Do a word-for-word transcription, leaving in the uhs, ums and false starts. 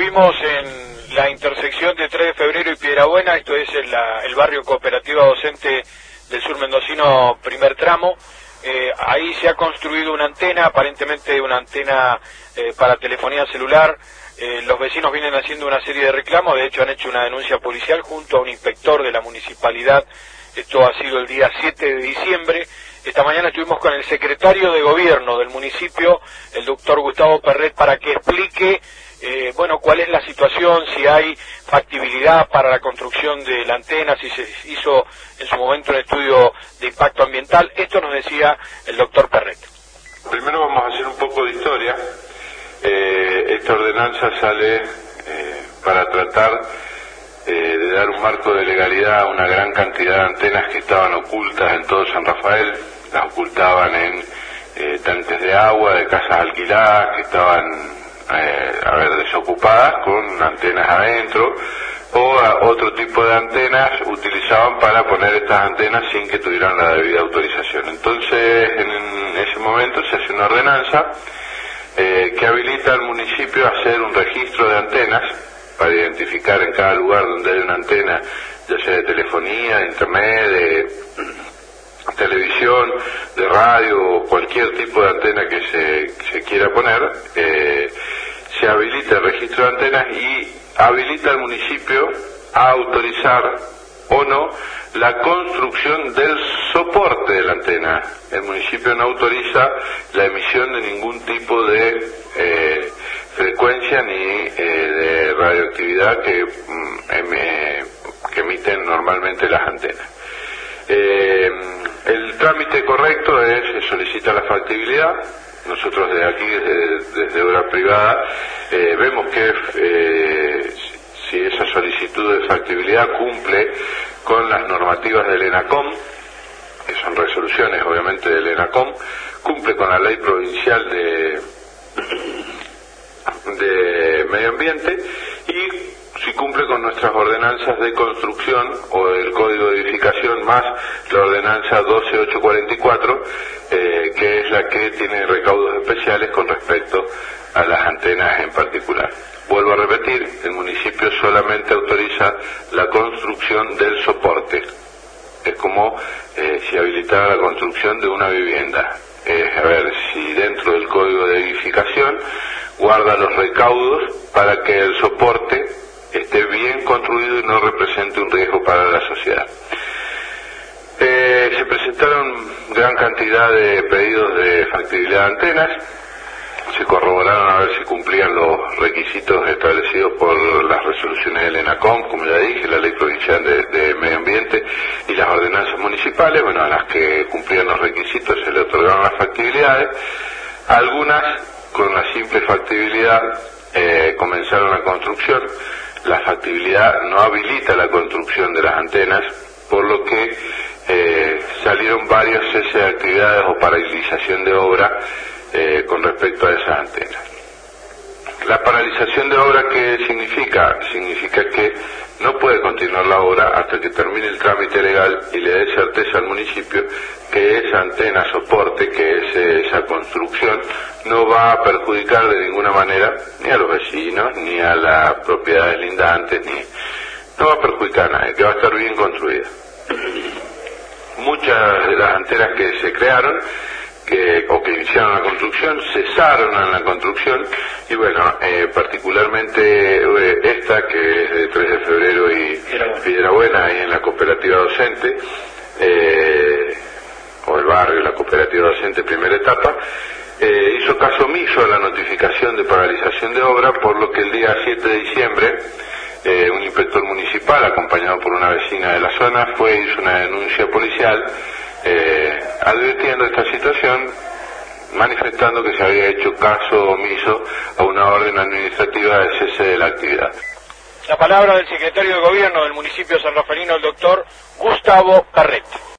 estuvimos en la intersección de tres de febrero y Piedrabuena, esto es el, la, el barrio Cooperativa Docente del Sur Mendocino, primer tramo. Eh, ahí se ha construido una antena, aparentemente una antena eh, para telefonía celular. Eh, los vecinos vienen haciendo una serie de reclamos, de hecho han hecho una denuncia policial junto a un inspector de la municipalidad. Esto ha sido el día siete de diciembre. Esta mañana estuvimos con el secretario de gobierno del municipio, el doctor Gustavo Perret, para que explique eh, bueno, cuál es la situación, si hay factibilidad para la construcción de la antena, si se hizo en su momento un estudio de impacto ambiental. Esto nos decía el doctor Perret. Primero vamos a hacer un poco de historia. Eh, esta ordenanza sale eh, para tratar eh, de dar un marco de legalidad a una gran cantidad de antenas que estaban ocultas en todo San Rafael. Las ocultaban en eh, tanques de agua, de casas alquiladas, que estaban eh, a ver, desocupadas con antenas adentro, o a otro tipo de antenas utilizaban para poner estas antenas sin que tuvieran la debida autorización. Entonces, en ese momento se hace una ordenanza eh, que habilita al municipio a hacer un registro de antenas para identificar en cada lugar donde hay una antena, ya sea de telefonía, de internet, de televisión, de radio o cualquier tipo de antena que se, que se quiera poner. Eh, se habilita el registro de antenas y habilita al municipio a autorizar o no la construcción del soporte de la antena. El municipio no autoriza la emisión de ningún tipo de eh, frecuencia ni eh, de radioactividad que, mm, em, que emiten normalmente las antenas. Eh, el trámite correcto es, se solicita la factibilidad. Nosotros desde aquí, desde, desde obra privada, eh, vemos que eh, si esa solicitud de factibilidad cumple con las normativas del ENACOM, que son resoluciones obviamente del ENACOM, cumple con la ley provincial de, de medio ambiente y si cumple con nuestras ordenanzas de construcción o el código de edificación más la ordenanza doce mil ochocientos cuarenta y cuatro, eh, que es la que tiene recaudos especiales con respecto a las antenas en particular. Vuelvo a repetir, el municipio solamente autoriza la construcción del soporte. Es como eh, si habilitara la construcción de una vivienda. Eh, a ver, si dentro del código de edificación guarda los recaudos para que el soporte esté bien construido y no represente un riesgo para la sociedad. Eh, se presentaron gran cantidad de pedidos de factibilidad de antenas, se corroboraron a ver si cumplían los requisitos establecidos por las resoluciones del ENACOM, como ya dije, la ley provincial de, de medio ambiente y las ordenanzas municipales. Bueno, a las que cumplían los requisitos se le otorgaron las factibilidades. Algunas, con la simple factibilidad, eh, comenzaron la construcción. La factibilidad no habilita la construcción de las antenas, por lo que eh, salieron varios ceses de actividades o paralización de obra eh, con respecto a esas antenas. La paralización de obra, ¿qué significa? Significa que no puede continuar la obra hasta que termine el trámite legal y le dé certeza al municipio que esa antena soporte, que es esa construcción, no va a perjudicar de ninguna manera ni a los vecinos, ni a las propiedades lindantes, ni no va a perjudicar a nadie, que va a estar bien construida. Muchas de las antenas que se crearon que, o que iniciaron la construcción cesaron en la construcción y bueno, eh, particularmente eh, esta que es de tres de febrero y Piedrabuena, ahí en la cooperativa docente, eh, o el barrio, la cooperativa docente primera etapa, eh, hizo caso omiso a la notificación de paralización de obra, por lo que el día siete de diciembre eh, un inspector municipal acompañado por una vecina de la zona fue y hizo una denuncia policial eh, advirtiendo esta situación, manifestando que se había hecho caso omiso a una orden administrativa de cese de la actividad. La palabra del secretario de gobierno del municipio sanrafaelino, el doctor Gustavo Perret.